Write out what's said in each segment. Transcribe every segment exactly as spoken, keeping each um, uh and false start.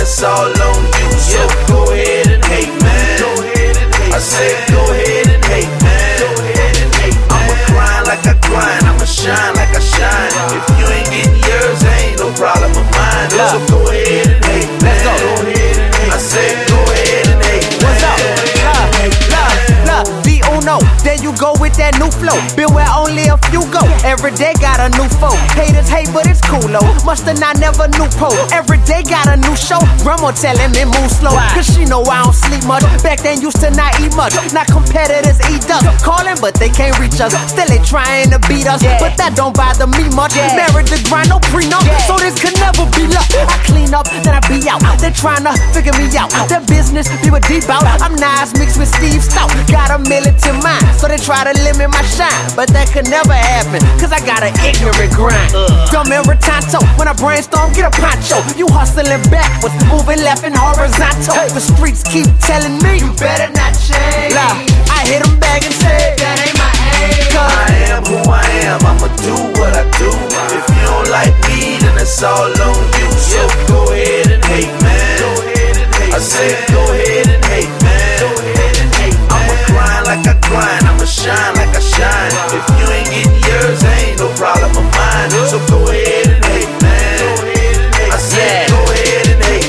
it's all on you. So go ahead and hate, man. I said go ahead and hate, man. I'ma grind like I grind, I'ma shine like I shine. If you ain't getting yours, ain't no problem of mine. So go ahead and hate, man. Go ahead and hate. I said go ahead and hate, man. What's up? Look, look, the Uno, there you go with that new flow. Been where only a few go. Every day got a new foe. Haters hate, but it's cool though. Musta not never knew po. Every day got a new show. Grandma telling me move slow, cause she know I don't sleep much. Back then used to not eat much. Now competitors eat us. Calling, but they can't reach us. Still they trying to beat us, but that don't bother me much. Married to grind, no prenup, so this could never be luck. I clean up, then I be out. They trying to figure me out. That business, people deep out. I'm Nas mixed with Steve Stout. Got a militant mind, so they try to limit my shine, but that could never happen, cause I got an ignorant grind. Dumb every tanto, when I brainstorm, get a poncho. You hustling backwards, moving left and horizontal. The streets keep telling me, you better not change. Nah, I hit them back and say, that ain't my aim. I am who I am, I'ma do what I do. If you don't like me, then it's all on you. So go ahead and hate, man. I said go ahead and hate, man. I'ma grind like I grind, I'ma shine like I shine. If you ain't getting yours, ain't no problem of mine. So go ahead and hate, man. I said go ahead and hate,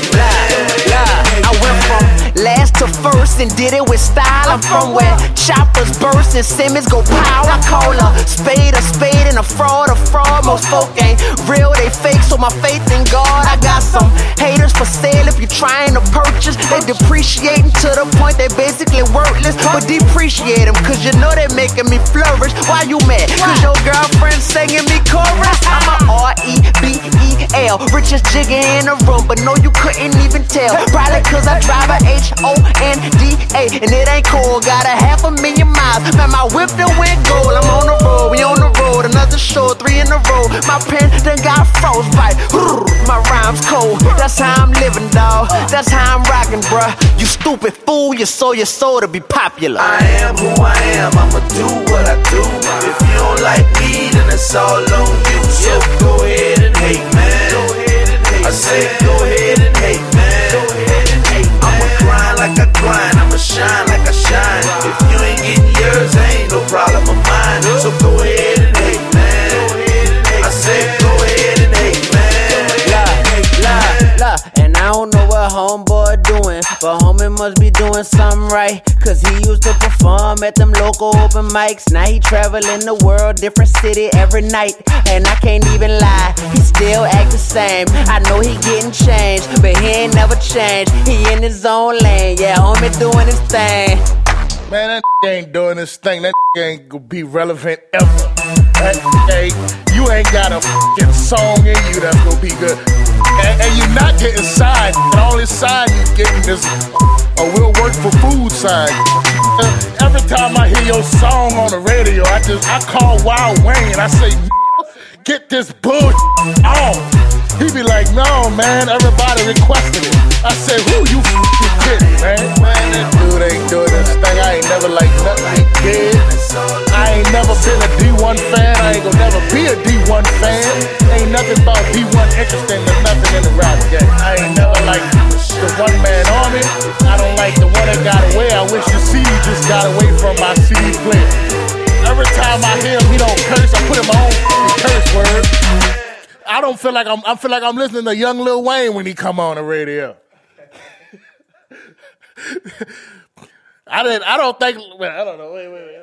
man. I went from last to first and did it with style. I'm from where choppers burst and Simmons go pow. I call a spade a spade and a fraud a fraud. Most folk ain't real, they fake, so my faith in God. I got some haters for sale if you're trying to purchase. They depreciating to the point they basically worthless, but depreciate them, cause you know they making me flourish. Why you mad? Cause your girlfriend singing me chorus. I'm a R E B E L, richest jigger in the room, but no, you couldn't even tell. Probably cause I drive a H O N D A, and it ain't cool. Got a half a million miles, man, my whip done went gold. I'm on the road, we on the road, another show, three in a row. My pen done got frostbite, my rhymes cold. That's how I'm living, dawg, that's how I'm rocking, bruh. You stupid fool, you sold your soul to be popular. I am who I am, I'ma do what I do. If you don't like me, then it's all on you. So go ahead and hate, man. I said go ahead and hate, man. I'ma grind like I grind, I'ma shine like I shine. If you ain't getting yours, ain't no problem of mine. So go ahead and hate, man. I said go ahead and hate, man. Look, look, and I don't know what homeboy doing, but homie must be doing something right, cause he used to perform at them local open mics. Now he traveling the world, different city every night, and I can't even lie, he still act the same. I know he getting changed, but he ain't never changed. He in his own lane, yeah, homie doing his thing. Man, that ain't doing this thing. That ain't gonna be relevant ever. That ain't, you ain't got a f***ing song in you that's gonna be good. And, and you're not getting signed. The only sign you getting is a will work for food sign. Uh, every time I hear your song on the radio, I just I call Wild Wayne and I say, get this bullshit on. He be like, no, man, everybody requested it. I said, who you f***ing kidding, man? Man, that dude ain't doing this thing. I ain't never liked nothing he did. I ain't never been a D one fan. I ain't gonna never be a D one fan. Ain't nothing about D one interesting. There's nothing in the rap game. I ain't never liked the one-man army. I don't like the one that got away. I wish the C D just got away from my C D player. Every time I hear him, he don't curse. I put in my own curse word. I don't feel like I'm. I feel like I'm listening to young Lil Wayne when he come on the radio. I didn't. I don't think. Well, I don't know. Wait, wait, wait.